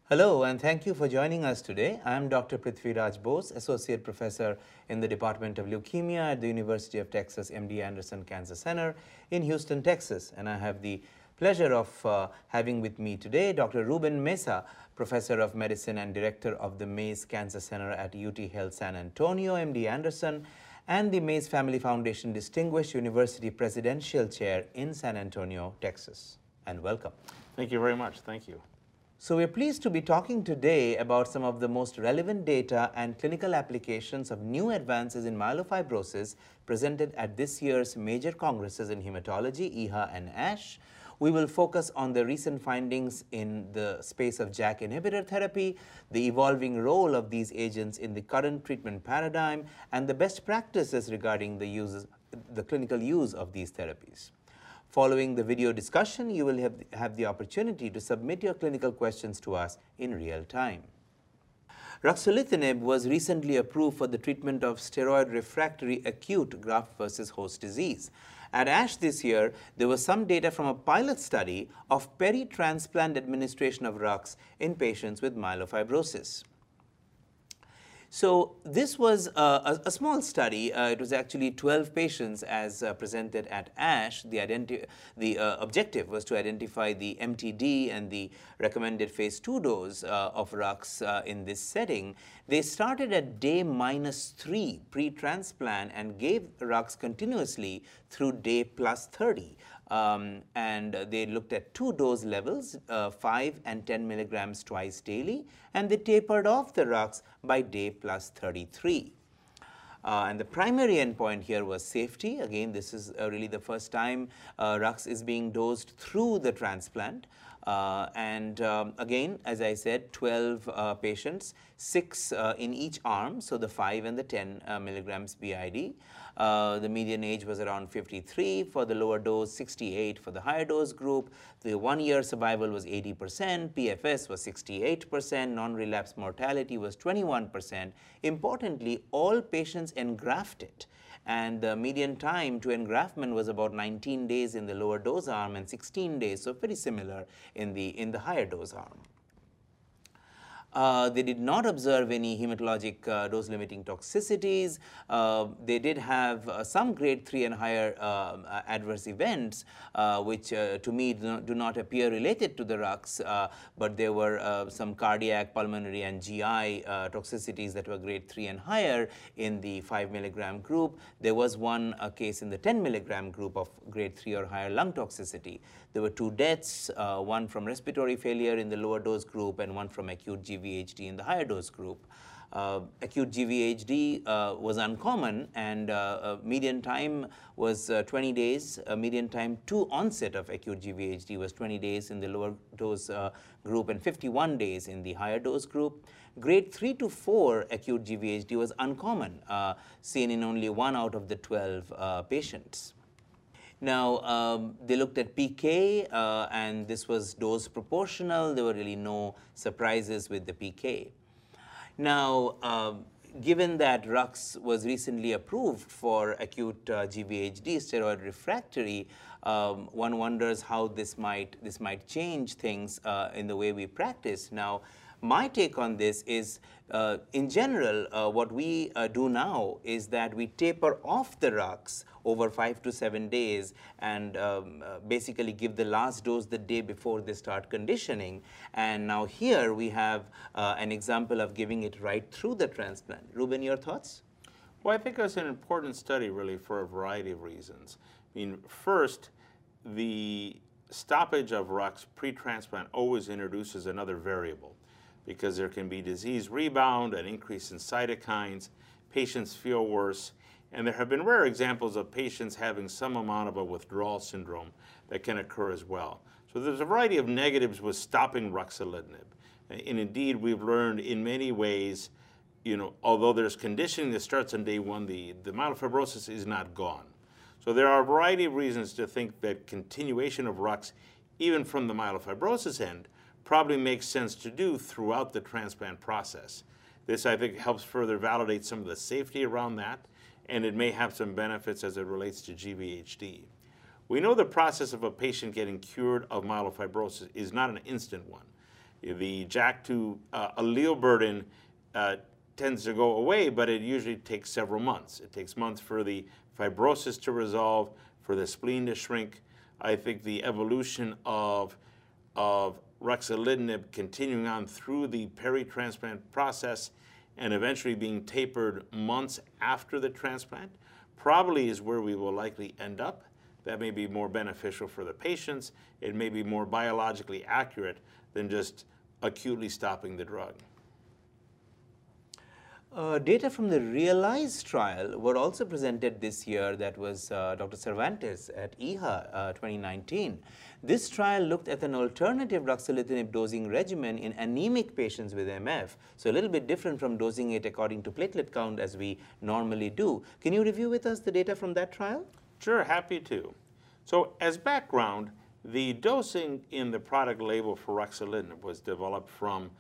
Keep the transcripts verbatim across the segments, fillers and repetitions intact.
Hello, and thank you for joining us today. I am Doctor Prithviraj Bose, Associate Professor in the Department of Leukemia at the University of Texas M D Anderson Cancer Center in Houston, Texas. And I have the pleasure of uh, having with me today Doctor Ruben Mesa, Professor of Medicine and Director of the Mays Cancer Center at U T Health San Antonio, M D Anderson, and the Mays Family Foundation Distinguished University Presidential Chair in San Antonio, Texas. And welcome. Thank you very much. Thank you. So we're pleased to be talking today about some of the most relevant data and clinical applications of new advances in myelofibrosis presented at this year's major congresses in hematology, E H A and ASH. We will focus on the recent findings in the space of JAK inhibitor therapy, the evolving role of these agents in the current treatment paradigm, and the best practices regarding the, uses, the clinical use of these therapies. Following the video discussion, you will have, have the opportunity to submit your clinical questions to us in real time. Ruxolitinib was recently approved for the treatment of steroid-refractory acute graft-versus-host disease. At ASH this year, there was some data from a pilot study of peri-transplant administration of Rux in patients with myelofibrosis. So this was uh, a, a small study. Uh, it was actually twelve patients as uh, presented at ASH. The, identi the uh, objective was to identify the M T D and the recommended phase two dose uh, of Rux uh, in this setting. They started at day minus three pre-transplant and gave Rux continuously through day plus thirty. Um, and uh, they looked at two dose levels, uh, five and ten milligrams twice daily, and they tapered off the Rux by day plus thirty-three. Uh, and the primary endpoint here was safety. Again, this is uh, really the first time uh, Rux is being dosed through the transplant. Uh, and um, again, as I said, twelve uh, patients, six uh, in each arm, so the five and the ten uh, milligrams B I D. Uh, the median age was around fifty-three for the lower dose, sixty-eight for the higher dose group. The one-year survival was eighty percent, P F S was sixty-eight percent, non-relapse mortality was twenty-one percent. Importantly, all patients engrafted, and the median time to engraftment was about nineteen days in the lower dose arm and sixteen days, so pretty similar in the, in the higher dose arm. Uh, they did not observe any hematologic uh, dose-limiting toxicities. Uh, they did have uh, some grade three and higher uh, adverse events, uh, which uh, to me do not, do not appear related to the Rux, uh, but there were uh, some cardiac, pulmonary, and G I uh, toxicities that were grade three and higher in the five milligram group. There was one uh, case in the ten milligram group of grade three or higher lung toxicity. There were two deaths, uh, one from respiratory failure in the lower dose group and one from acute G V H D in the higher dose group. Uh, acute G V H D uh, was uncommon, and uh, uh, median time was uh, twenty days. Uh, median time to onset of acute G V H D was twenty days in the lower dose uh, group and fifty-one days in the higher dose group. Grade three to four acute G V H D was uncommon, uh, seen in only one out of the twelve uh, patients. Now, um, they looked at P K, uh, and this was dose proportional. There were really no surprises with the P K. Now, um, given that Rux was recently approved for acute uh, G V H D, steroid refractory, um, one wonders how this might, this might change things uh, in the way we practice. Now, my take on this is, uh, in general, uh, what we uh, do now is that we taper off the Rux over five to seven days and um, uh, basically give the last dose the day before they start conditioning. And now here we have uh, an example of giving it right through the transplant. Ruben, your thoughts? Well, I think it's an important study, really, for a variety of reasons. I mean, first, the stoppage of Rux pre-transplant always introduces another variable, because there can be disease rebound, an increase in cytokines, patients feel worse, and there have been rare examples of patients having some amount of a withdrawal syndrome that can occur as well. So there's a variety of negatives with stopping ruxolitinib. And indeed, we've learned in many ways, you know, although there's conditioning that starts on day one, the, the myelofibrosis is not gone. So there are a variety of reasons to think that continuation of Rux, even from the myelofibrosis end, probably makes sense to do throughout the transplant process. This, I think, helps further validate some of the safety around that, and it may have some benefits as it relates to G V H D. We know the process of a patient getting cured of myelofibrosis is not an instant one. The J A K two uh, allele burden uh, tends to go away, but it usually takes several months. It takes months for the fibrosis to resolve, for the spleen to shrink. I think the evolution of, of ruxolitinib continuing on through the peri-transplant process and eventually being tapered months after the transplant probably is where we will likely end up. That may be more beneficial for the patients. It may be more biologically accurate than just acutely stopping the drug. Uh, data from the REALIZE trial were also presented this year. That was uh, Doctor Cervantes at E H A uh, twenty nineteen. This trial looked at an alternative ruxolitinib dosing regimen in anemic patients with M F, so a little bit different from dosing it according to platelet count as we normally do. Can you review with us the data from that trial? Sure, happy to. So as background, the dosing in the product label for ruxolitinib was developed from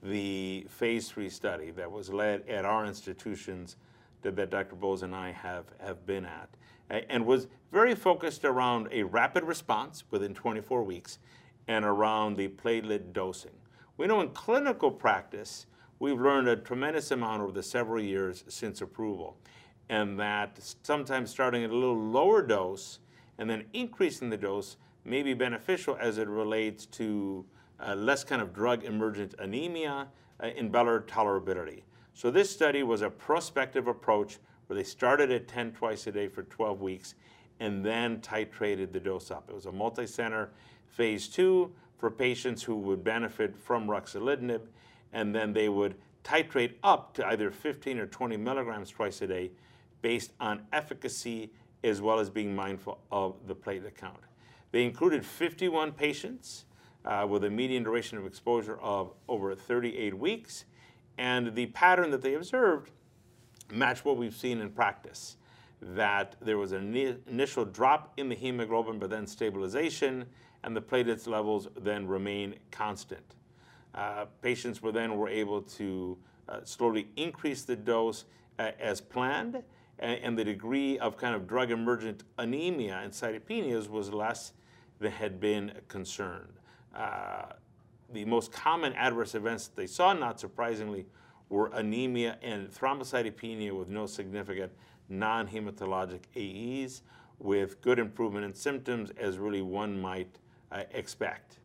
the phase three study that was led at our institutions that, that Doctor Bowles and I have, have been at, and was very focused around a rapid response within twenty-four weeks and around the platelet dosing. We know in clinical practice, we've learned a tremendous amount over the several years since approval, and that sometimes starting at a little lower dose and then increasing the dose may be beneficial as it relates to Uh, less kind of drug-emergent anemia uh, and better tolerability. So this study was a prospective approach where they started at ten twice a day for twelve weeks and then titrated the dose up. It was a multi-center phase two for patients who would benefit from ruxolitinib, and then they would titrate up to either fifteen or twenty milligrams twice a day based on efficacy as well as being mindful of the platelet count. They included fifty-one patients Uh, with a median duration of exposure of over thirty-eight weeks. And the pattern that they observed matched what we've seen in practice, that there was an initial drop in the hemoglobin, but then stabilization, and the platelets levels then remain constant. Uh, patients were then were able to uh, slowly increase the dose uh, as planned, and, and the degree of kind of drug-emergent anemia and cytopenias was less than had been concerned. Uh, the most common adverse events that they saw, not surprisingly, were anemia and thrombocytopenia with no significant non-hematologic A Es, with good improvement in symptoms as really one might uh, expect.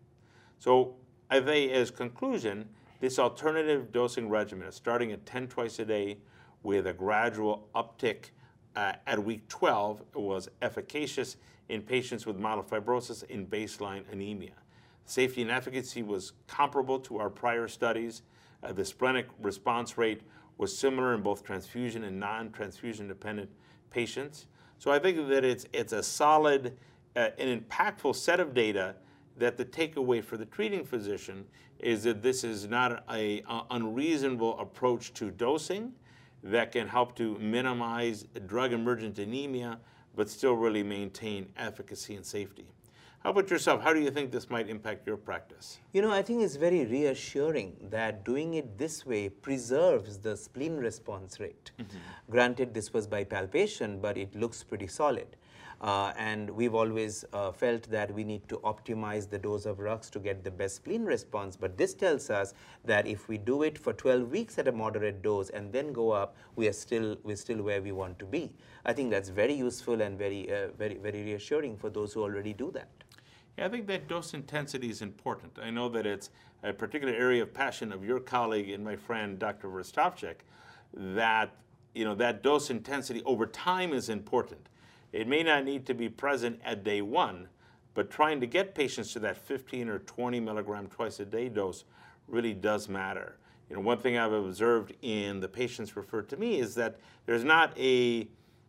So I think as conclusion, this alternative dosing regimen, starting at ten twice a day with a gradual uptick uh, at week twelve, was efficacious in patients with myelofibrosis in baseline anemia. Safety and efficacy was comparable to our prior studies. Uh, the splenic response rate was similar in both transfusion and non-transfusion dependent patients. So I think that it's, it's a solid uh, and impactful set of data that the takeaway for the treating physician is that this is not an unreasonable approach to dosing that can help to minimize drug-emergent anemia, but still really maintain efficacy and safety. How about yourself? How do you think this might impact your practice? You know, I think it's very reassuring that doing it this way preserves the spleen response rate. Mm-hmm. Granted, this was by palpation, but it looks pretty solid. Uh, and we've always uh, felt that we need to optimize the dose of Rux to get the best spleen response. But this tells us that if we do it for twelve weeks at a moderate dose and then go up, we are still we're still where we want to be. I think that's very useful and very uh, very very reassuring for those who already do that. Yeah, I think that dose intensity is important. I know that it's a particular area of passion of your colleague and my friend Doctor Verstovchik, that you know that dose intensity over time is important. It may not need to be present at day one, but trying to get patients to that fifteen or twenty milligram twice a day dose really does matter. You know, one thing I've observed in the patients referred to me is that there's not a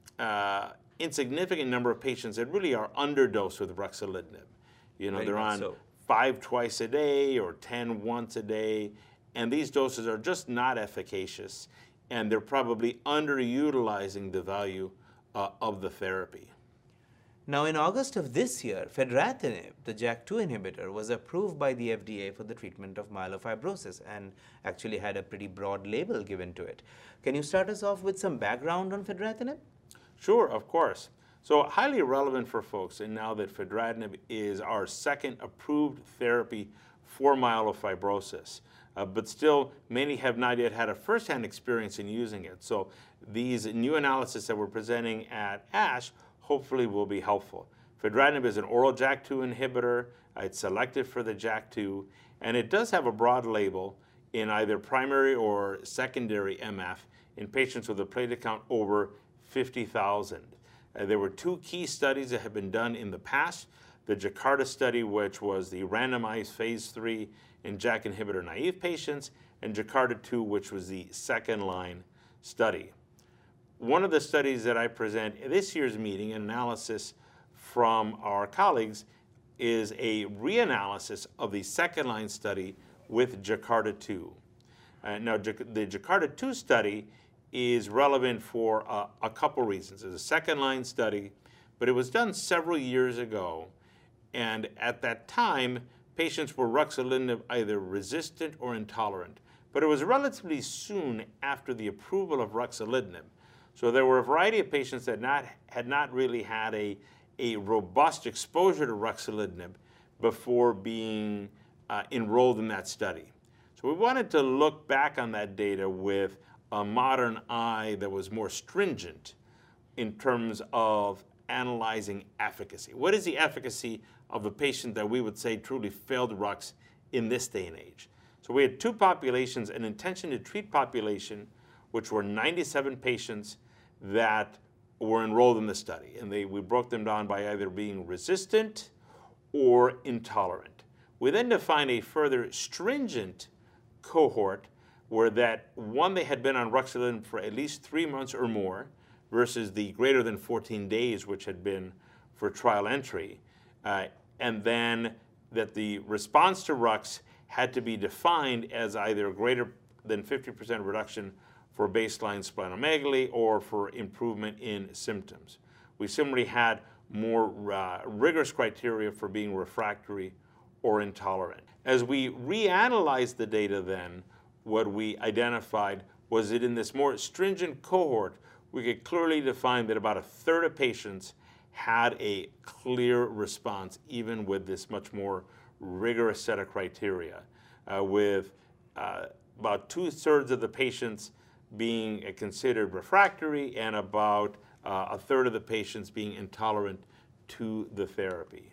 uh, insignificant number of patients that really are underdosed with ruxolitinib. You know, Very they're on so. five twice a day or ten once a day, and these doses are just not efficacious, and they're probably underutilizing the value Uh, of the therapy. Now, in August of this year, fedratinib, the J A K two inhibitor, was approved by the F D A for the treatment of myelofibrosis and actually had a pretty broad label given to it. Can you start us off with some background on fedratinib? Sure, of course. So highly relevant for folks, and now that fedratinib is our second approved therapy for myelofibrosis. Uh, but still, many have not yet had a firsthand experience in using it. So these new analyses that we're presenting at ASH hopefully will be helpful. Fedratinib is an oral J A K two inhibitor. Uh, it's selective for the J A K two, and it does have a broad label in either primary or secondary M F in patients with a platelet count over fifty thousand. Uh, there were two key studies that have been done in the past. The JAKARTA study, which was the randomized phase three in J A K inhibitor naive patients, and JAKARTA two, which was the second line study. One of the studies that I present at this year's meeting, an analysis from our colleagues, is a reanalysis of the second line study with JAKARTA two. Uh, now, the JAKARTA two study is relevant for uh, a couple reasons. It's a second line study, but it was done several years ago. And at that time, patients were ruxolitinib either resistant or intolerant. But it was relatively soon after the approval of ruxolitinib. So there were a variety of patients that not, had not really had a, a robust exposure to ruxolitinib before being uh, enrolled in that study. So we wanted to look back on that data with a modern eye that was more stringent in terms of analyzing efficacy. What is the efficacy of a patient that we would say truly failed Rux in this day and age? So we had two populations, an intention to treat population, which were ninety-seven patients that were enrolled in the study. And they, we broke them down by either being resistant or intolerant. We then defined a further stringent cohort where that, one, they had been on ruxolitinib for at least three months or more, versus the greater than fourteen days, which had been for trial entry. Uh, and then that the response to Rux had to be defined as either greater than fifty percent reduction for baseline splenomegaly or for improvement in symptoms. We similarly had more uh, rigorous criteria for being refractory or intolerant. As we reanalyzed the data then, what we identified was that in this more stringent cohort, we could clearly define that about a third of patients had a clear response, even with this much more rigorous set of criteria, uh, with uh, about two-thirds of the patients being uh, considered refractory and about uh, a third of the patients being intolerant to the therapy.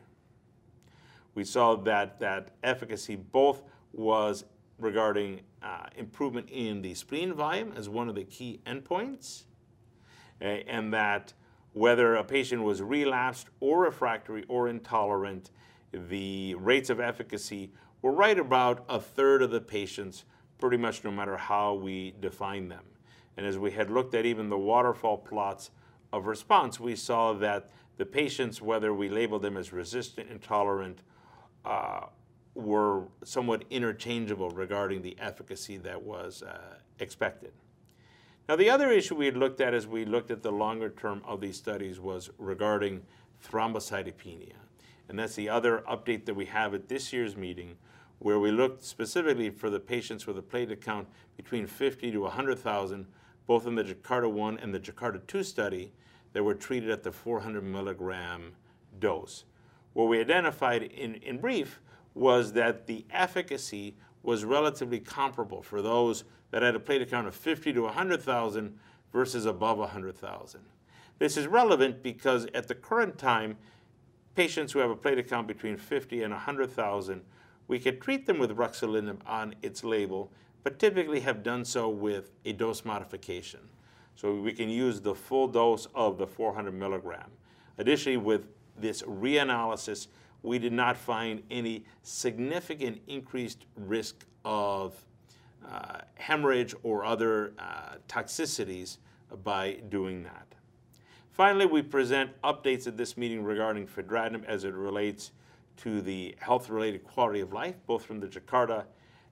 We saw that that efficacy both was regarding uh, improvement in the spleen volume as one of the key endpoints, uh, and that whether a patient was relapsed or refractory or intolerant, the rates of efficacy were right about a third of the patients, pretty much no matter how we define them. And as we had looked at even the waterfall plots of response, we saw that the patients, whether we labeled them as resistant, intolerant, uh, were somewhat interchangeable regarding the efficacy that was uh, expected. Now, the other issue we had looked at as we looked at the longer term of these studies was regarding thrombocytopenia. And that's the other update that we have at this year's meeting, where we looked specifically for the patients with a platelet count between fifty to one hundred thousand, both in the JAKARTA one and the JAKARTA two study, that were treated at the four hundred milligram dose. What we identified in, in brief was that the efficacy was relatively comparable for those that had a platelet count of fifty to one hundred thousand versus above one hundred thousand. This is relevant because at the current time, patients who have a platelet count between fifty and one hundred thousand, we could treat them with ruxolitinib on its label, but typically have done so with a dose modification. So we can use the full dose of the four hundred milligram. Additionally, with this reanalysis, we did not find any significant increased risk of uh, hemorrhage or other uh, toxicities by doing that. Finally, we present updates at this meeting regarding fedratinib as it relates to the health-related quality of life, both from the JAKARTA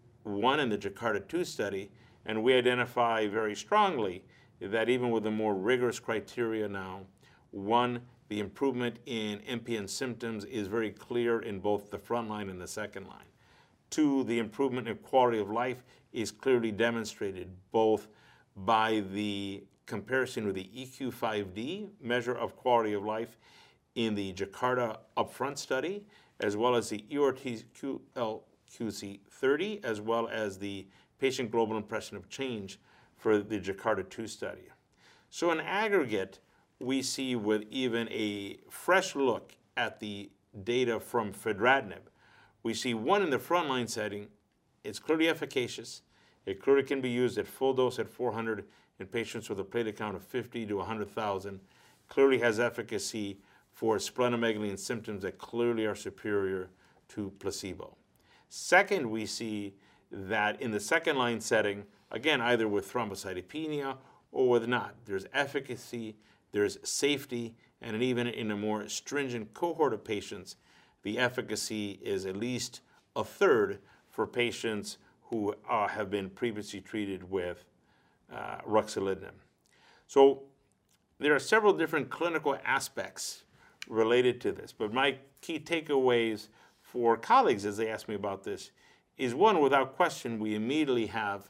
one and the JAKARTA two study, and we identify very strongly that even with the more rigorous criteria now, one, the improvement in M P N symptoms is very clear in both the front line and the second line. Two, the improvement in quality of life is clearly demonstrated both by the comparison with the E Q five D measure of quality of life in the Jakarta Upfront study, as well as the E R T Q L Q C thirty, as well as the Patient Global Impression of Change for the Jakarta two study. So in aggregate, we see with even a fresh look at the data from fedratinib, we see one in the frontline setting, it's clearly efficacious. It clearly can be used at full dose at four hundred in patients with a platelet count of fifty to one hundred thousand. Clearly has efficacy for splenomegaly and symptoms that clearly are superior to placebo. Second, we see that in the second line setting, again, either with thrombocytopenia or with not, there's efficacy, there's safety, and even in a more stringent cohort of patients, the efficacy is at least a third for patients who uh, have been previously treated with uh, ruxolitinib. So there are several different clinical aspects related to this, but my key takeaways for colleagues as they ask me about this is, one, without question, we immediately have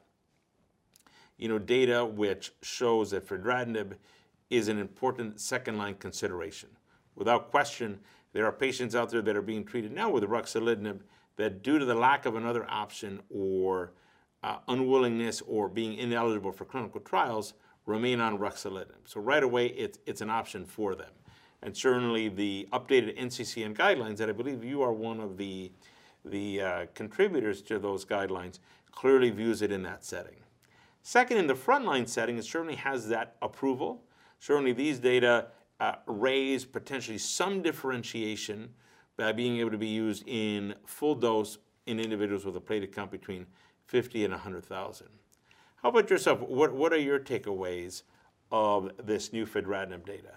you know, data which shows that fedratinib is an important second-line consideration. Without question, there are patients out there that are being treated now with ruxolitinib that, due to the lack of another option or uh, unwillingness or being ineligible for clinical trials, remain on ruxolitinib. So right away, it's, it's an option for them. And certainly the updated N C C N guidelines, that I believe you are one of the, the uh, contributors to those guidelines, clearly views it in that setting. Second, in the frontline setting, it certainly has that approval. Certainly these data uh, raise potentially some differentiation by being able to be used in full dose in individuals with a platelet count between fifty and one hundred thousand. How about yourself? What, what are your takeaways of this new fedratinib data?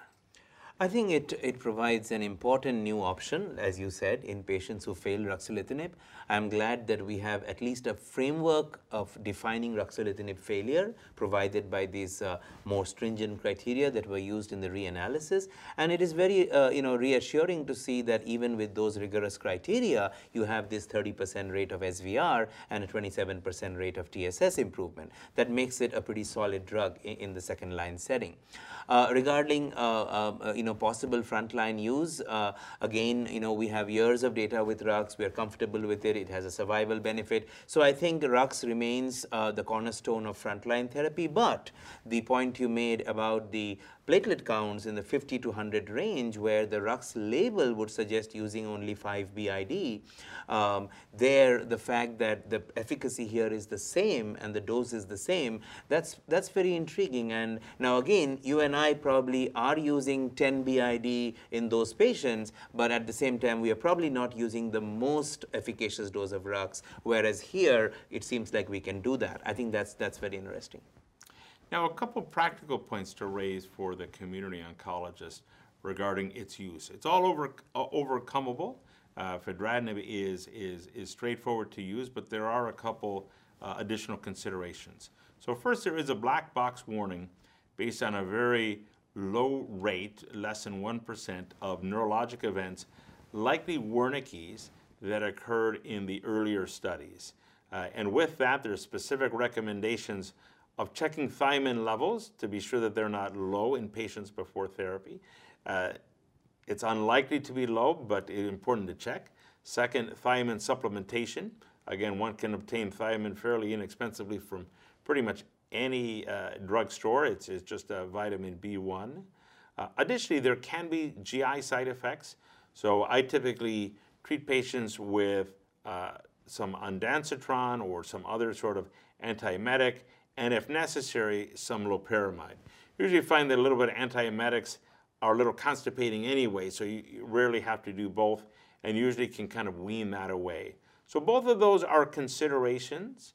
I think it, it provides an important new option, as you said, in patients who fail ruxolitinib. I'm glad that we have at least a framework of defining ruxolitinib failure provided by these uh, more stringent criteria that were used in the reanalysis. And it is very uh, you know, reassuring to see that even with those rigorous criteria, you have this thirty percent rate of S V R and a twenty-seven percent rate of T S S improvement. That makes it a pretty solid drug in, in the second line setting. Uh, regarding uh, uh, you know, possible frontline use, uh, again, you know, we have years of data with Rux. We are comfortable with it. It has a survival benefit. So I think Rux remains uh, the cornerstone of frontline therapy. But the point you made about the platelet counts in the fifty to one hundred range, where the Rux label would suggest using only five B I D, um, there the fact that the efficacy here is the same and the dose is the same, that's, that's very intriguing. And now again, you and I probably are using ten B I D in those patients, but at the same time, we are probably not using the most efficacious dose of Rux, whereas here, it seems like we can do that. I think that's, that's very interesting. Now, a couple practical points to raise for the community oncologist regarding its use. It's all over, uh, overcomable. Uh, fedratinib is, is, is straightforward to use, but there are a couple uh, additional considerations. So first, there is a black box warning based on a very low rate, less than one percent, of neurologic events, likely Wernicke's, that occurred in the earlier studies. Uh, and with that, there are specific recommendations of checking thiamine levels to be sure that they're not low in patients before therapy. Uh, it's unlikely to be low, but it's important to check. Second, thiamine supplementation. Again, one can obtain thiamine fairly inexpensively from pretty much any uh, drugstore. It's, it's just a vitamin B one. Uh, additionally, there can be G I side effects. So I typically treat patients with uh, some ondansetron or some other sort of antiemetic, and if necessary, some loperamide. Usually find that a little bit of antiemetics are a little constipating anyway, so you, you rarely have to do both, and usually can kind of wean that away. So both of those are considerations,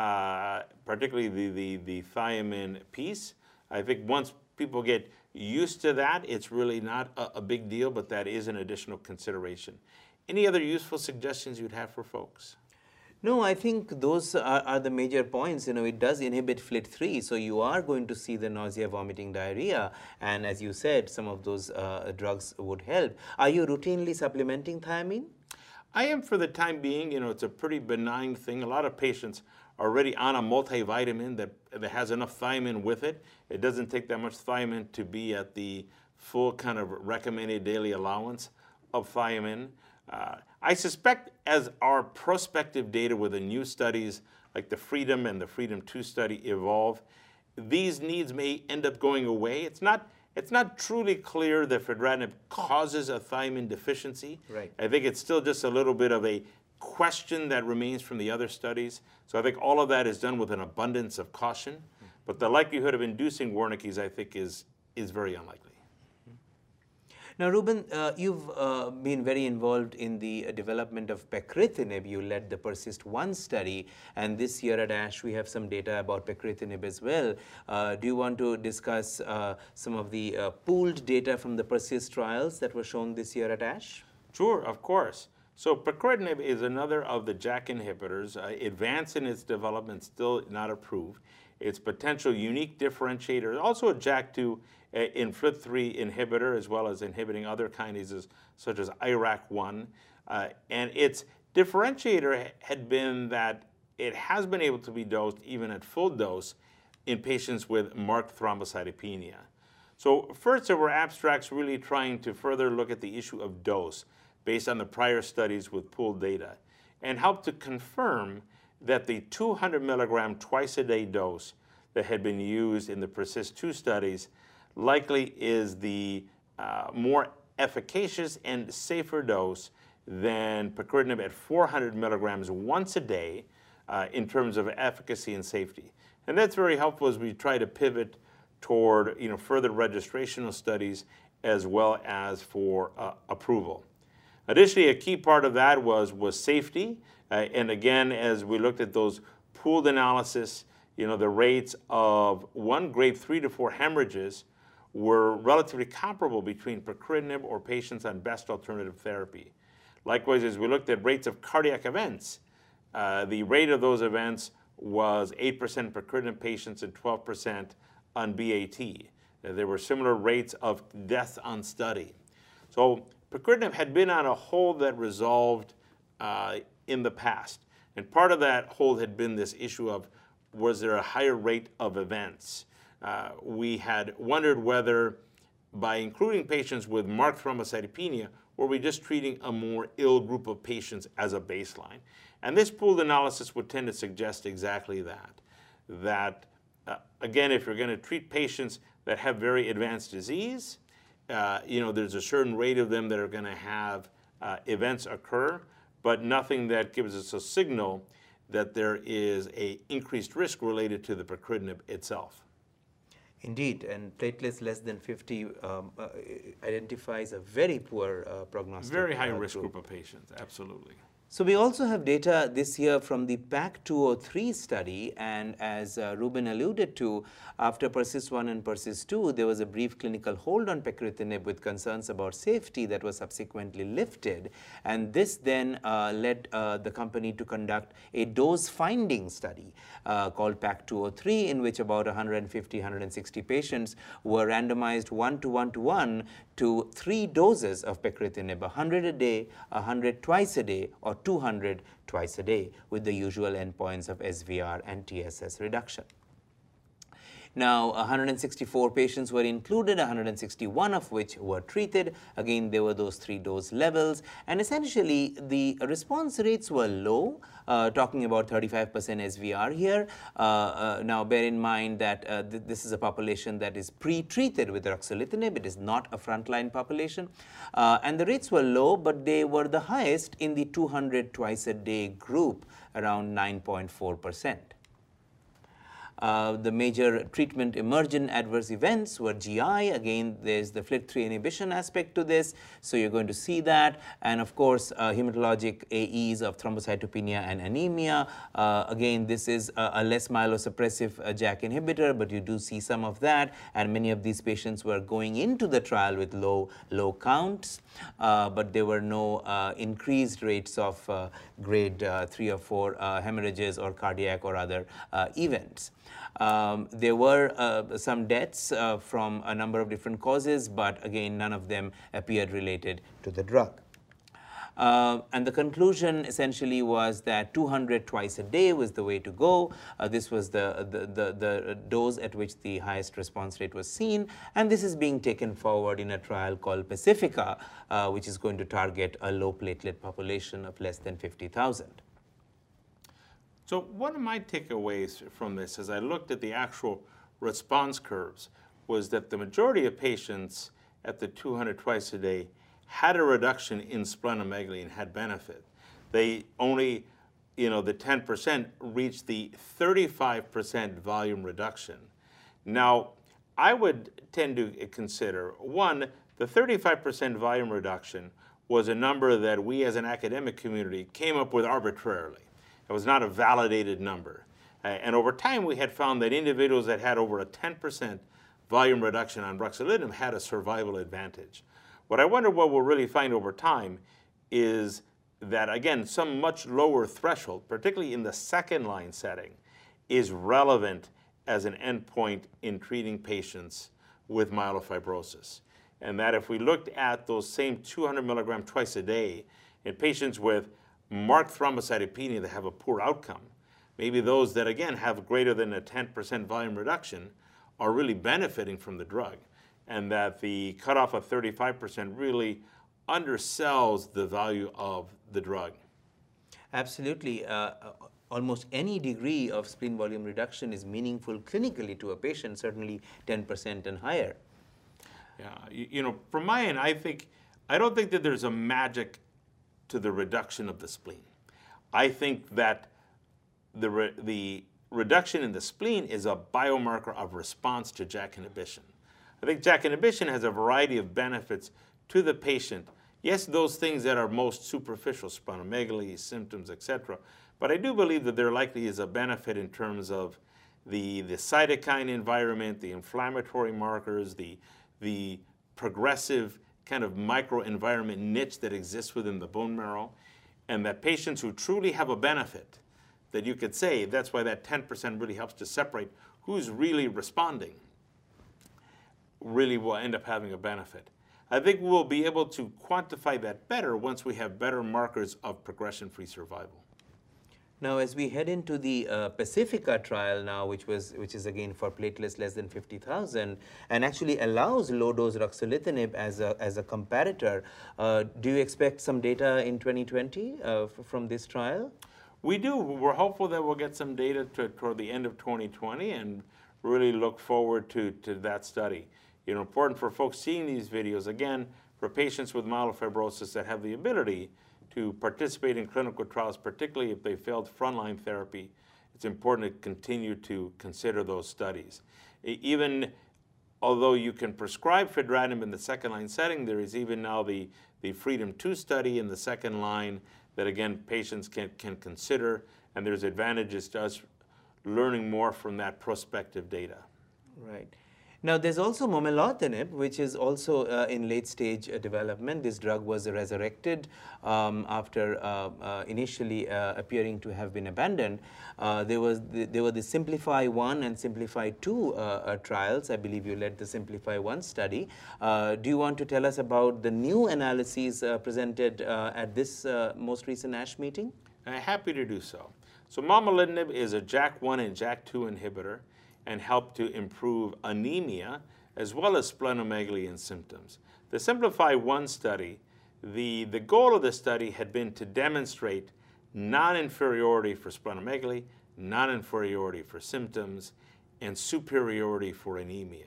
uh, particularly the, the, the thiamine piece. I think once people get used to that, it's really not a, a big deal, but that is an additional consideration. Any other useful suggestions you'd have for folks? No, I think those are, are the major points. You know, it does inhibit F L I T three, so you are going to see the nausea, vomiting, diarrhea, and as you said, some of those uh, drugs would help. Are you routinely supplementing thiamine? I am for the time being. You know, it's a pretty benign thing. A lot of patients are already on a multivitamin that, that has enough thiamine with it. It doesn't take that much thiamine to be at the full kind of recommended daily allowance of thiamine. Uh, I suspect as our prospective data with the new studies like the FREEDOM and the FREEDOM two study evolve, these needs may end up going away. It's not, it's not truly clear that fedratinib causes a thiamine deficiency. Right. I think it's still just a little bit of a question that remains from the other studies. So I think all of that is done with an abundance of caution. But the likelihood of inducing Wernicke's, I think, is, is very unlikely. Now, Ruben, uh, you've uh, been very involved in the uh, development of pacritinib. You led the PERSIST one study, and this year at ASH we have some data about pacritinib as well. Uh, do you want to discuss uh, some of the uh, pooled data from the PERSIST trials that were shown this year at ASH? Sure, of course. So pacritinib is another of the JAK inhibitors, uh, advanced in its development, still not approved. Its potential unique differentiator, also a JAK two uh, in F L T three inhibitor, as well as inhibiting other kinases such as I R A K one. Uh, and its differentiator had been that it has been able to be dosed even at full dose in patients with marked thrombocytopenia. So first, there were abstracts really trying to further look at the issue of dose based on the prior studies with pooled data and help to confirm that the two hundred milligram twice a day dose that had been used in the PERSIST two studies likely is the uh, more efficacious and safer dose than pacritinib at four hundred milligrams once a day uh, in terms of efficacy and safety. And that's very helpful as we try to pivot toward you know, further registrational studies as well as for uh, approval. Additionally, a key part of that was, was safety. Uh, and again, as we looked at those pooled analysis, you know, the rates of one grade three to four hemorrhages were relatively comparable between pacritinib or patients on best alternative therapy. Likewise, as we looked at rates of cardiac events, uh, the rate of those events was eight percent pacritinib patients and twelve percent on B A T. Uh, there were similar rates of deaths on study. So pacritinib had been on a hold that resolved uh, in the past. And part of that hold had been this issue of, was there a higher rate of events? Uh, we had wondered whether by including patients with marked thrombocytopenia, were we just treating a more ill group of patients as a baseline? And this pooled analysis would tend to suggest exactly that. That, uh, again, if you're going to treat patients that have very advanced disease, uh, you know, there's a certain rate of them that are going to have uh, events occur, but nothing that gives us a signal that there is an increased risk related to the pacritinib itself. Indeed, and platelets less than fifty um, uh, identifies a very poor uh, prognostic. Very high uh, risk group. group of patients, absolutely. So we also have data this year from the PAC two oh three study, and as uh, Ruben alluded to, after PERSIST one and PERSIST two, there was a brief clinical hold on pacritinib with concerns about safety that was subsequently lifted, and this then uh, led uh, the company to conduct a dose-finding study uh, called PAC two oh three, in which about one hundred fifty, one hundred sixty patients were randomized one to one to one to three doses of pacritinib, one hundred a day, one hundred twice a day, or two hundred twice a day, with the usual endpoints of S V R and T S S reduction. Now, one hundred sixty-four patients were included, one hundred sixty-one of which were treated. Again, there were those three dose levels, and essentially the response rates were low, uh, talking about thirty-five percent S V R here. Uh, uh, now, bear in mind that uh, th this is a population that is pre-treated with ruxolitinib. It is not a frontline population. Uh, and the rates were low, but they were the highest in the two hundred twice a day group, around nine point four percent. Uh, the major treatment emergent adverse events were G I. Again, there's the F L T three inhibition aspect to this, so you're going to see that. And of course, uh, hematologic A Es of thrombocytopenia and anemia. Uh, again, this is a, a less myelosuppressive uh, JAK inhibitor, but you do see some of that. And many of these patients were going into the trial with low, low counts, uh, but there were no uh, increased rates of uh, grade uh, three or four uh, hemorrhages or cardiac or other uh, events. Um, there were uh, some deaths uh, from a number of different causes, but again, none of them appeared related to the drug. Uh, and the conclusion essentially was that two hundred twice a day was the way to go. Uh, this was the, the, the, the dose at which the highest response rate was seen. And this is being taken forward in a trial called Pacifica, uh, which is going to target a low platelet population of less than fifty thousand. So one of my takeaways from this, as I looked at the actual response curves, was that the majority of patients at the two hundred twice a day had a reduction in splenomegaly and had benefit. They only, you know, the ten percent reached the thirty-five percent volume reduction. Now, I would tend to consider, one, the thirty-five percent volume reduction was a number that we as an academic community came up with arbitrarily. It was not a validated number. Uh, and over time, we had found that individuals that had over a ten percent volume reduction on ruxolitinib had a survival advantage. What I wonder what we'll really find over time is that, again, some much lower threshold, particularly in the second line setting, is relevant as an endpoint in treating patients with myelofibrosis. And that if we looked at those same two hundred milligram twice a day in patients with marked thrombocytopenia that have a poor outcome, maybe those that, again, have greater than a ten percent volume reduction are really benefiting from the drug, and that the cutoff of thirty-five percent really undersells the value of the drug. Absolutely. Uh, almost any degree of spleen volume reduction is meaningful clinically to a patient, certainly ten percent and higher. Yeah, you, you know, from my end, I think, I don't think that there's a magic to the reduction of the spleen. I think that the, re the reduction in the spleen is a biomarker of response to JAK inhibition. I think JAK inhibition has a variety of benefits to the patient. Yes, those things that are most superficial, splenomegaly, symptoms, et cetera. But I do believe that there likely is a benefit in terms of the, the cytokine environment, the inflammatory markers, the, the progressive kind of microenvironment niche that exists within the bone marrow, and that patients who truly have a benefit, that you could say, that's why that ten percent really helps to separate who's really responding, really will end up having a benefit. I think we'll be able to quantify that better once we have better markers of progression-free survival. Now, as we head into the uh, Pacifica trial now, which was which is again for platelets less than fifty thousand, and actually allows low-dose ruxolitinib as a as a comparator, uh, do you expect some data in twenty twenty uh, from this trial? We do. We're hopeful that we'll get some data to, toward the end of twenty twenty, and really look forward to, to that study. You know, important for folks seeing these videos, again, for patients with myelofibrosis that have the ability to participate in clinical trials, particularly if they failed frontline therapy, it's important to continue to consider those studies. Even although you can prescribe fedratinib in the second line setting, there is even now the, the FREEDOM two study in the second line that, again, patients can, can consider, and there's advantages to us learning more from that prospective data. Right. Now, there's also momelotinib, which is also uh, in late-stage uh, development. This drug was resurrected um, after uh, uh, initially uh, appearing to have been abandoned. Uh, there was the, there were the Simplify one and Simplify two uh, uh, trials. I believe you led the Simplify one study. Uh, do you want to tell us about the new analyses uh, presented uh, at this uh, most recent ASH meeting? I'm happy to do so. So momelotinib is a JAK one and JAK two inhibitor, and help to improve anemia as well as splenomegaly and symptoms. The Simplify one study, the, the goal of the study had been to demonstrate non-inferiority for splenomegaly, non-inferiority for symptoms, and superiority for anemia.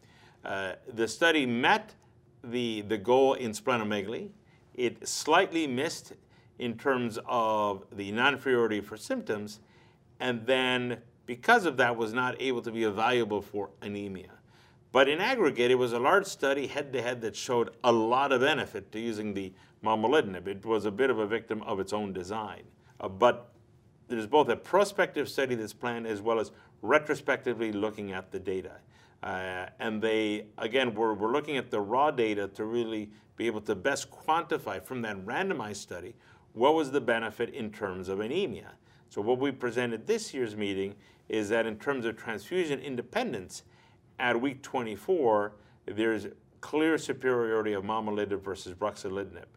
Uh, the study met the, the goal in splenomegaly. It slightly missed in terms of the non-inferiority for symptoms, and then because of that was not able to be evaluable for anemia. But in aggregate, it was a large study head-to-head that showed a lot of benefit to using the momelotinib. It was a bit of a victim of its own design. Uh, but there's both a prospective study that's planned as well as retrospectively looking at the data. Uh, and they, again, we're, we're looking at the raw data to really be able to best quantify from that randomized study what was the benefit in terms of anemia. So what we presented this year's meeting is that in terms of transfusion independence, at week twenty-four, there's clear superiority of momelotinib versus ruxolitinib.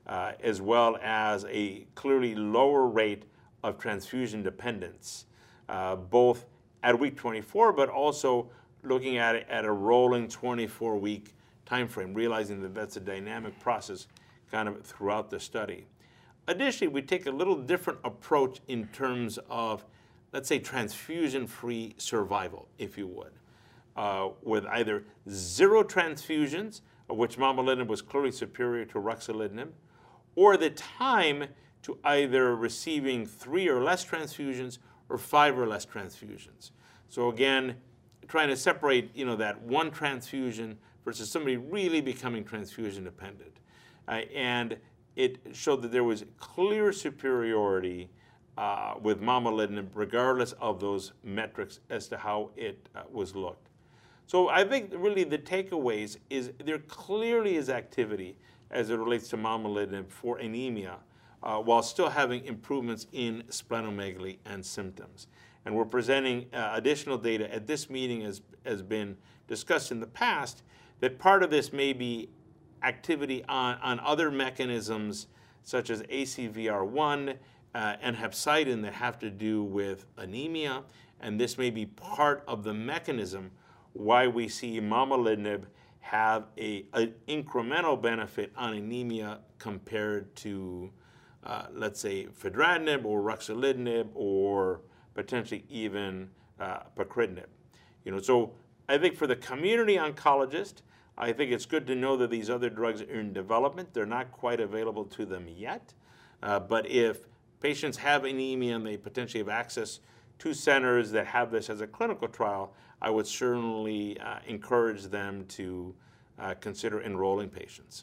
uh, as well as a clearly lower rate of transfusion dependence, uh, both at week twenty-four, but also looking at it at a rolling twenty-four week time frame, realizing that that's a dynamic process kind of throughout the study. Additionally, we take a little different approach in terms of, let's say, transfusion-free survival, if you would, uh, with either zero transfusions, of which momelotinib was clearly superior to ruxolitinib, or the time to either receiving three or less transfusions or five or less transfusions. So again, trying to separate, you know, that one transfusion versus somebody really becoming transfusion dependent. Uh, and it showed that there was clear superiority uh, with momelotinib, regardless of those metrics as to how it uh, was looked. So I think really the takeaways is there clearly is activity as it relates to momelotinib for anemia, uh, while still having improvements in splenomegaly and symptoms. And we're presenting uh, additional data at this meeting, as has been discussed in the past, that part of this may be activity on, on other mechanisms such as A C V R one uh, and hepcidin that have to do with anemia, and this may be part of the mechanism why we see momelotinib have a, an incremental benefit on anemia compared to, uh, let's say, fedratinib or ruxolitinib or potentially even uh, pacritinib. You know, so I think for the community oncologist, I think it's good to know that these other drugs are in development. They're not quite available to them yet. Uh, but if patients have anemia and they potentially have access to centers that have this as a clinical trial, I would certainly uh, encourage them to uh, consider enrolling patients.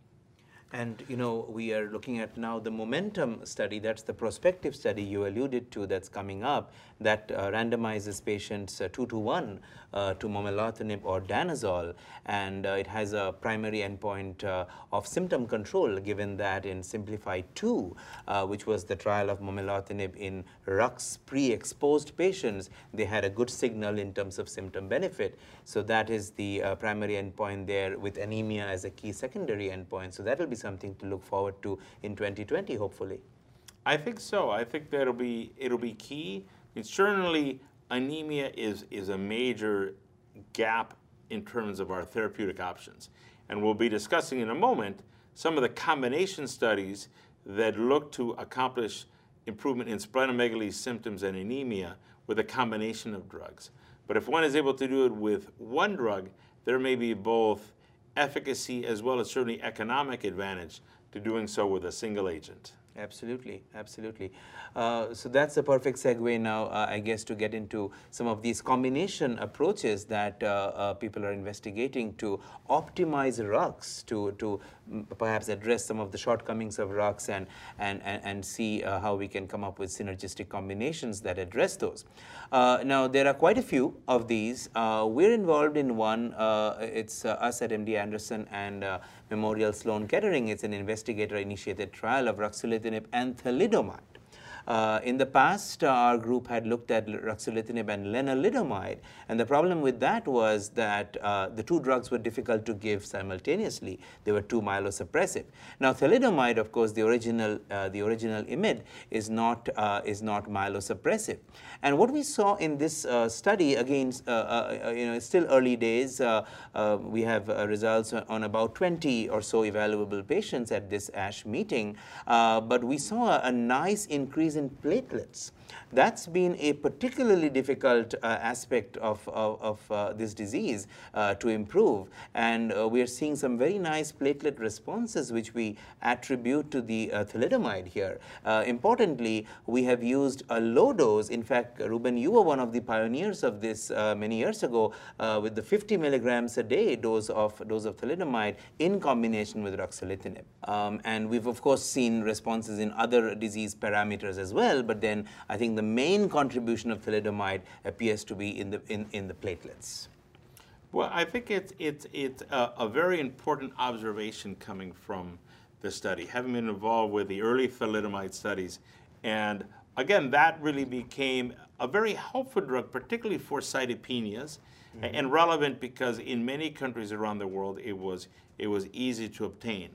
And, you know, we are looking at now the MOMENTUM study. That's the prospective study you alluded to that's coming up that uh, randomizes patients uh, two to one uh, to momelotinib or danazol. And uh, it has a primary endpoint uh, of symptom control, given that in SIMPLIFY two, uh, which was the trial of momelotinib in Rux pre-exposed patients, they had a good signal in terms of symptom benefit. So that is the uh, primary endpoint there, with anemia as a key secondary endpoint. So that will be something to look forward to in twenty twenty, hopefully. I think so. I think that'll be it'll be key. And certainly, anemia is is a major gap in terms of our therapeutic options, and we'll be discussing in a moment some of the combination studies that look to accomplish improvement in splenomegaly symptoms and anemia with a combination of drugs. But if one is able to do it with one drug, there may be both efficacy as well as certainly economic advantage to doing so with a single agent. Absolutely, absolutely. Uh, so that's a perfect segue now, uh, I guess, to get into some of these combination approaches that uh, uh, people are investigating to optimize Rux, to, to perhaps address some of the shortcomings of Rux and, and, and, and see uh, how we can come up with synergistic combinations that address those. Uh, now, there are quite a few of these. Uh, we're involved in one. Uh, it's uh, us at M D Anderson and uh, Memorial Sloan Kettering. It's an investigator-initiated trial of ruxolitinib and thalidomide. Uh, in the past, uh, our group had looked at ruxolitinib and lenalidomide, and the problem with that was that uh, the two drugs were difficult to give simultaneously. They were too myelosuppressive. Now, thalidomide, of course, the original uh, the original I M I D is not uh, is not myelosuppressive. And what we saw in this uh, study, again, uh, uh, you know, it's still early days. Uh, uh, we have uh, results on about twenty or so evaluable patients at this ASH meeting, uh, but we saw a, a nice increase in platelets. That's been a particularly difficult uh, aspect of, of, of uh, this disease uh, to improve, and uh, we are seeing some very nice platelet responses which we attribute to the uh, thalidomide here. Uh, importantly, we have used a low dose. In fact, Ruben, you were one of the pioneers of this uh, many years ago uh, with the fifty milligrams a day dose of dose of thalidomide in combination with ruxolitinib. Um, and we've of course seen responses in other disease parameters as well, but then I think the main contribution of thalidomide appears to be in the in, in the platelets. Well, I think it's it's it's a, a very important observation coming from the study, having been involved with the early thalidomide studies, and again, that really became a very helpful drug, particularly for cytopenias, mm-hmm. and relevant because in many countries around the world it was it was easy to obtain. So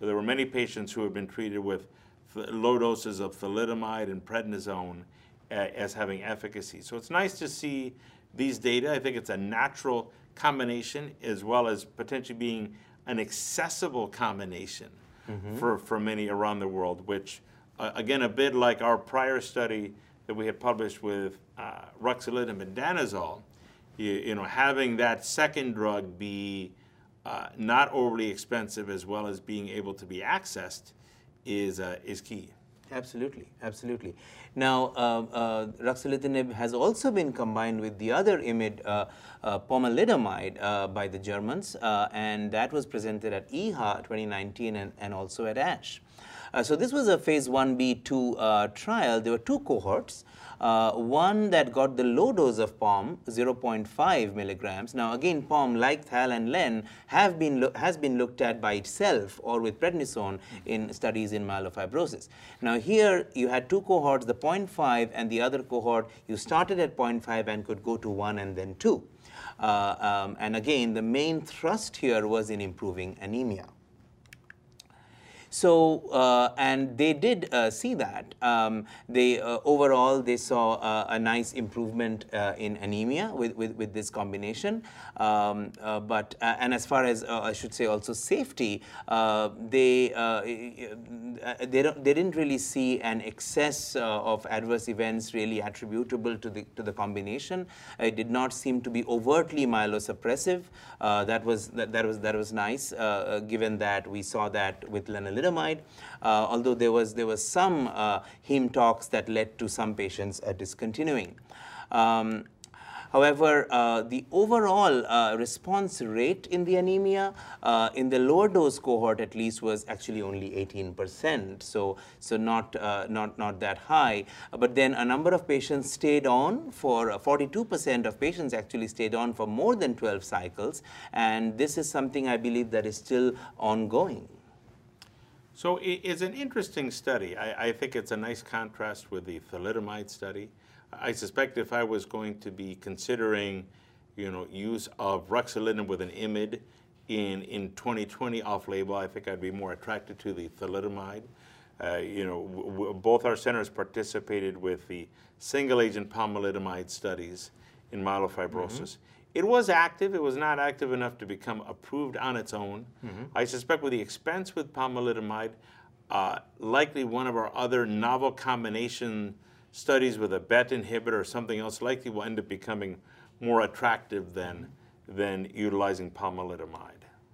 where there were many patients who had been treated with low doses of thalidomide and prednisone uh, as having efficacy. So it's nice to see these data. I think it's a natural combination as well as potentially being an accessible combination mm-hmm. for, for many around the world, which, uh, again, a bit like our prior study that we had published with uh, ruxolitinib and danazol, you, you know, having that second drug be uh, not overly expensive as well as being able to be accessed is, uh, is key. Absolutely, absolutely. Now, uh, uh, ruxolitinib has also been combined with the other IMiD, uh, uh, pomalidomide, uh, by the Germans, uh, and that was presented at E H A twenty nineteen and, and also at ASH. Uh, so this was a phase one B two uh, trial. There were two cohorts. Uh, one that got the low dose of P O M, zero point five milligrams. Now again, P O M, like Thal and Len, have been has been looked at by itself or with prednisone in studies in myelofibrosis. Now here you had two cohorts, the zero point five and the other cohort, you started at zero point five and could go to one and then two. Uh, um, and again, the main thrust here was in improving anemia. So, uh, and they did uh, see that. Um, they uh, overall, they saw uh, a nice improvement uh, in anemia with, with, with this combination. Um, uh, but, uh, and as far as, uh, I should say also safety, uh, they, uh, they, don't, they didn't really see an excess uh, of adverse events really attributable to the, to the combination. It did not seem to be overtly myelosuppressive. Uh, that, was, that, that, was, that was nice, uh, given that we saw that with lenalidomide. Uh, although there was there was some uh, heme tox that led to some patients uh, discontinuing. Um, however, uh, the overall uh, response rate in the anemia uh, in the lower dose cohort at least was actually only eighteen percent. So so not uh, not not that high. But then a number of patients stayed on for forty-two percent of patients actually stayed on for more than twelve cycles, and this is something I believe that is still ongoing. So it's an interesting study. I, I think it's a nice contrast with the thalidomide study. I suspect if I was going to be considering, you know, use of ruxolitinib with an IMiD in, in twenty twenty off-label, I think I'd be more attracted to the thalidomide. Uh, you know, w w both our centers participated with the single-agent pomalidomide studies in myelofibrosis. Mm-hmm. It was active. It was not active enough to become approved on its own. Mm-hmm. I suspect with the expense with pomalidomide, uh, likely one of our other novel combination studies with a B E T inhibitor or something else likely will end up becoming more attractive than, than utilizing pomalidomide.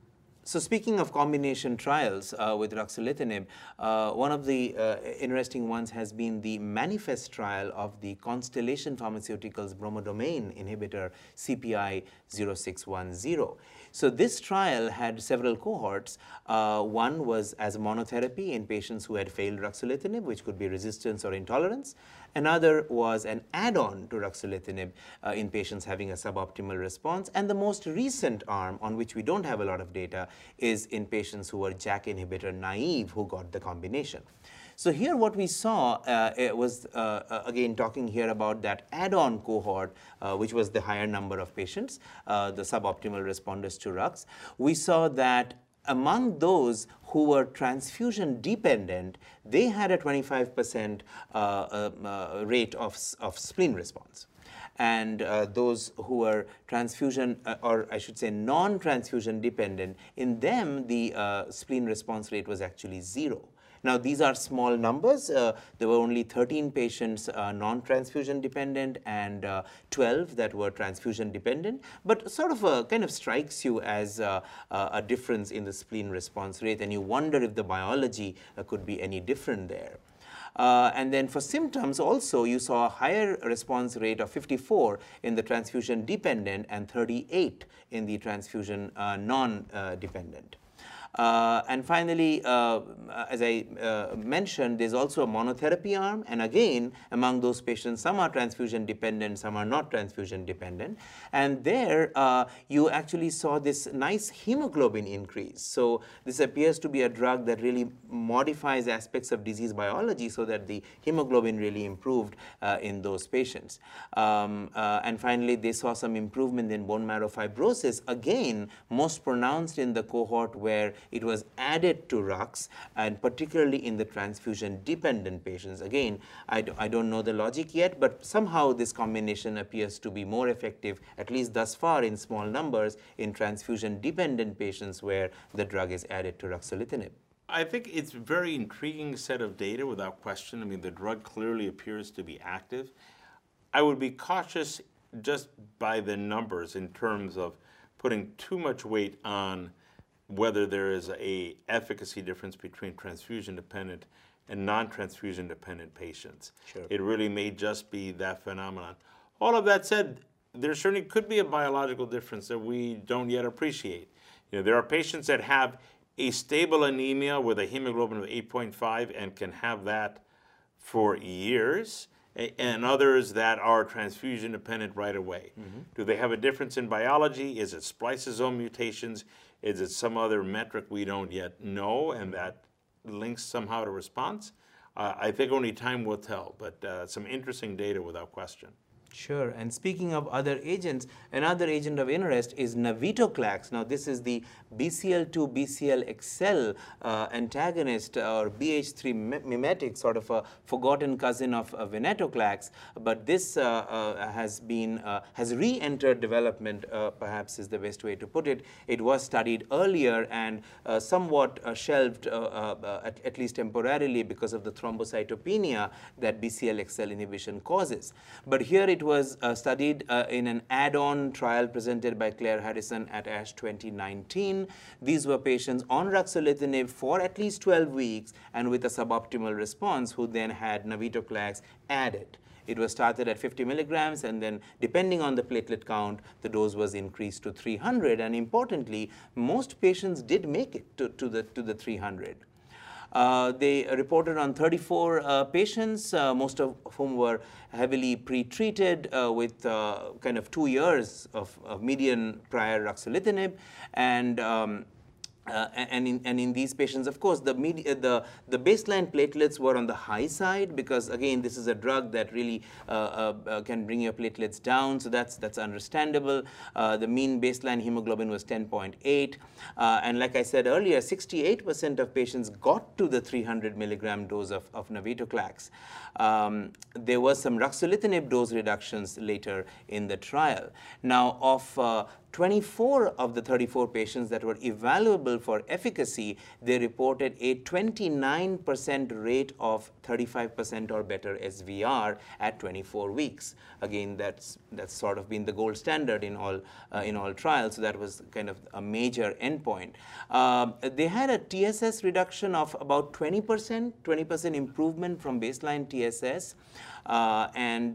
So speaking of combination trials uh, with ruxolitinib, uh, one of the uh, interesting ones has been the MANIFEST trial of the Constellation Pharmaceuticals bromodomain inhibitor C P I zero six one zero. So this trial had several cohorts. Uh, one was as monotherapy in patients who had failed ruxolitinib, which could be resistance or intolerance. Another was an add-on to ruxolitinib uh, in patients having a suboptimal response. And the most recent arm, on which we don't have a lot of data, is in patients who were JAK inhibitor naive who got the combination. So here what we saw uh, it was, uh, again, talking here about that add-on cohort, uh, which was the higher number of patients, uh, the suboptimal responders to Rux. We saw that among those who were transfusion dependent, they had a twenty-five percent uh, uh, uh, rate of, of spleen response. And uh, those who were transfusion, uh, or I should say non-transfusion dependent, in them the uh, spleen response rate was actually zero. Now, these are small numbers. Uh, there were only thirteen patients uh, non-transfusion dependent and uh, twelve that were transfusion dependent, but sort of uh, kind of strikes you as uh, uh, a difference in the spleen response rate, and you wonder if the biology uh, could be any different there. Uh, and then for symptoms also, you saw a higher response rate of fifty-four in the transfusion dependent and thirty-eight in the transfusion uh, non-dependent. Uh, and finally, uh, as I uh, mentioned, there's also a monotherapy arm. And again, among those patients, some are transfusion dependent, some are not transfusion dependent. And there, uh, you actually saw this nice hemoglobin increase. So this appears to be a drug that really modifies aspects of disease biology so that the hemoglobin really improved uh, in those patients. Um, uh, and finally, they saw some improvement in bone marrow fibrosis, again, most pronounced in the cohort where it was added to Rux, and particularly in the transfusion-dependent patients. Again, I, do, I don't know the logic yet, but somehow this combination appears to be more effective, at least thus far in small numbers, in transfusion-dependent patients where the drug is added to ruxolitinib. I think it's a very intriguing set of data without question. I mean, the drug clearly appears to be active. I would be cautious just by the numbers in terms of putting too much weight on whether there is a efficacy difference between transfusion-dependent and non-transfusion-dependent patients. Sure. It really may just be that phenomenon. All of that said, there certainly could be a biological difference that we don't yet appreciate. You know, there are patients that have a stable anemia with a hemoglobin of eight point five and can have that for years, and others that are transfusion dependent right away. Mm-hmm. Do they have a difference in biology? Is it spliceosome mutations? Is it some other metric we don't yet know and that links somehow to response? Uh, I think only time will tell, but uh, some interesting data without question. Sure. And speaking of other agents, another agent of interest is navitoclax. Now, this is the B C L two B C L X L uh, antagonist, or B H three mimetic, sort of a forgotten cousin of uh, venetoclax. But this uh, uh, has been uh, has re-entered development, uh, perhaps is the best way to put it. It was studied earlier and uh, somewhat uh, shelved, uh, uh, at, at least temporarily, because of the thrombocytopenia that B C L X L inhibition causes. But here it It was uh, studied uh, in an add-on trial presented by Claire Harrison at ASH twenty nineteen. These were patients on ruxolitinib for at least twelve weeks and with a suboptimal response who then had navitoclax added. It was started at fifty milligrams, and then depending on the platelet count, the dose was increased to three hundred. And importantly, most patients did make it to, to, the, to the three hundred. Uh, they reported on thirty-four uh, patients, uh, most of whom were heavily pre-treated uh, with uh, kind of two years of, of median prior ruxolitinib. And um, Uh, and, in, and in these patients, of course, the, med the, the baseline platelets were on the high side because, again, this is a drug that really uh, uh, can bring your platelets down, so that's, that's understandable. Uh, the mean baseline hemoglobin was ten point eight. Uh, and like I said earlier, sixty-eight percent of patients got to the three hundred milligram dose of, of navitoclax. Um, there was some ruxolitinib dose reductions later in the trial. Now, of uh, twenty-four of the thirty-four patients that were evaluable for efficacy, they reported a twenty-nine percent rate of thirty-five percent or better S V R at twenty-four weeks. Again, that's that's sort of been the gold standard in all uh, in all trials. So that was kind of a major endpoint. Uh, they had a T S S reduction of about twenty percent, twenty percent improvement from baseline T S S. Uh, and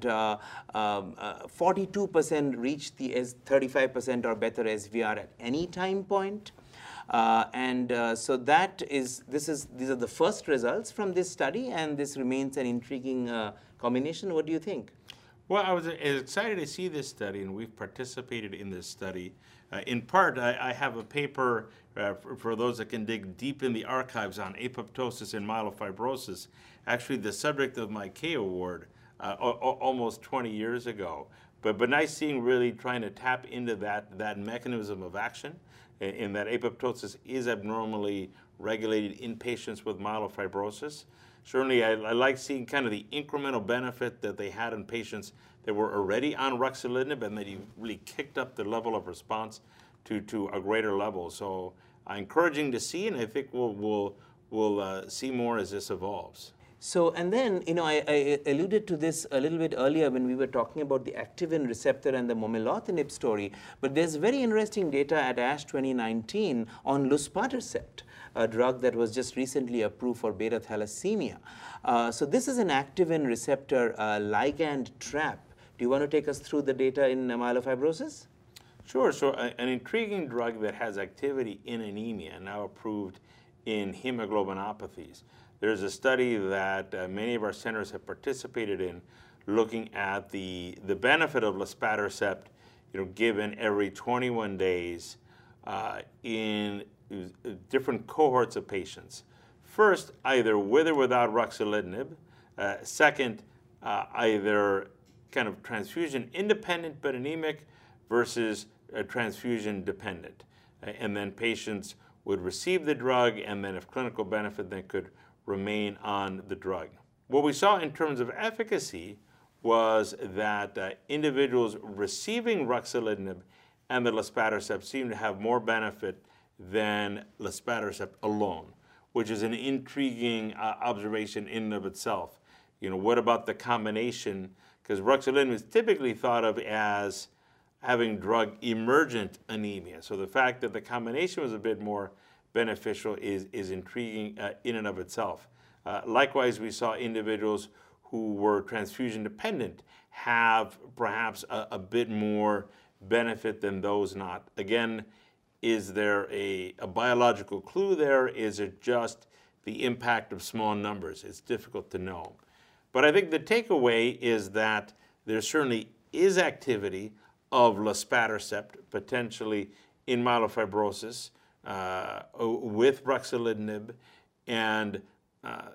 forty-two percent uh, uh, reached the thirty-five percent or better S V R at any time point. Uh, and uh, so that is, this is, these are the first results from this study, and this remains an intriguing uh, combination. What do you think? Well, I was excited to see this study, and we've participated in this study. Uh, in part, I, I have a paper uh, for, for those that can dig deep in the archives on apoptosis and myelofibrosis, actually the subject of my K Award uh, almost twenty years ago. But, but nice seeing really trying to tap into that, that mechanism of action, in that apoptosis is abnormally regulated in patients with myelofibrosis. Certainly, I, I like seeing kind of the incremental benefit that they had in patients that were already on ruxolitinib, and that you really kicked up the level of response to, to a greater level. So uh, encouraging to see, and I think we'll, we'll, we'll uh, see more as this evolves. So, and then, you know, I, I alluded to this a little bit earlier when we were talking about the activin receptor and the momelotinib story, but there's very interesting data at ASH twenty nineteen on luspatercept, a drug that was just recently approved for beta thalassemia. Uh, so this is an activin receptor uh, ligand trap. Do you want to take us through the data in myelofibrosis? Sure. So a, an intriguing drug that has activity in anemia, now approved in hemoglobinopathies. There's a study that uh, many of our centers have participated in, looking at the, the benefit of luspatercept, you know, given every twenty-one days uh, in different cohorts of patients. First, either with or without ruxolitinib. Uh, second, uh, either kind of transfusion independent but anemic versus uh, transfusion dependent. Uh, and then patients would receive the drug, and then if clinical benefit, then could remain on the drug. What we saw in terms of efficacy was that uh, individuals receiving ruxolitinib and the luspatercept seemed to have more benefit than luspatercept alone, which is an intriguing uh, observation in and of itself. You know, what about the combination? Because ruxolitinib is typically thought of as having drug-emergent anemia. So the fact that the combination was a bit more beneficial is, is intriguing uh, in and of itself. Uh, likewise, we saw individuals who were transfusion dependent have perhaps a, a bit more benefit than those not. Again, is there a, a biological clue there? Is it just the impact of small numbers? It's difficult to know. But I think the takeaway is that there certainly is activity of luspatercept, potentially in myelofibrosis, uh, with ruxolitinib, and uh,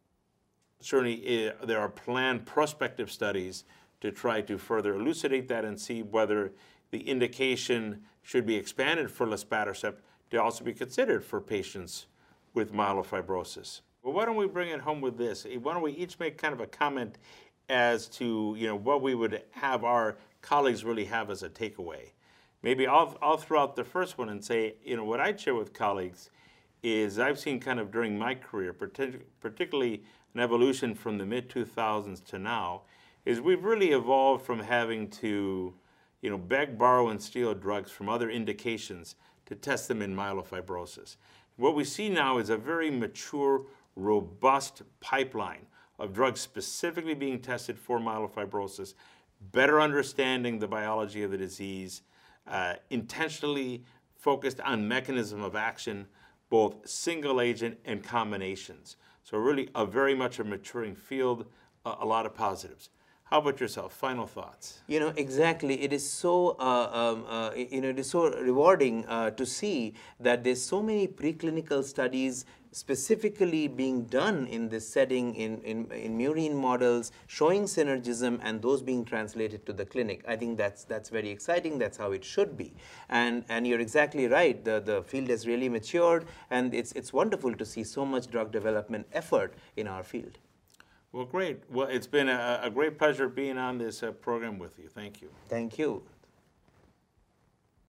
certainly uh, there are planned prospective studies to try to further elucidate that and see whether the indication should be expanded for luspatercept to also be considered for patients with myelofibrosis. Well, why don't we bring it home with this? Why don't we each make kind of a comment as to, you know, what we would have our colleagues really have as a takeaway. Maybe I'll, I'll throw out the first one and say, you know, what I'd share with colleagues is I've seen kind of during my career, partic particularly an evolution from the mid two thousands to now, is we've really evolved from having to, you know, beg, borrow, and steal drugs from other indications to test them in myelofibrosis. What we see now is a very mature, robust pipeline of drugs specifically being tested for myelofibrosis, better understanding the biology of the disease, uh, intentionally focused on mechanism of action, both single agent and combinations. So really a very much a maturing field, uh, a lot of positives. How about yourself? Final thoughts. You know, exactly. It is so, uh, um, uh, you know, it is so rewarding uh, to see that there's so many preclinical studies specifically being done in this setting in, in, in murine models, showing synergism and those being translated to the clinic. I think that's, that's very exciting. That's how it should be. And, and you're exactly right. The, the field has really matured, and it's, it's wonderful to see so much drug development effort in our field. Well, great. Well, it's been a, a great pleasure being on this uh, program with you. Thank you. Thank you.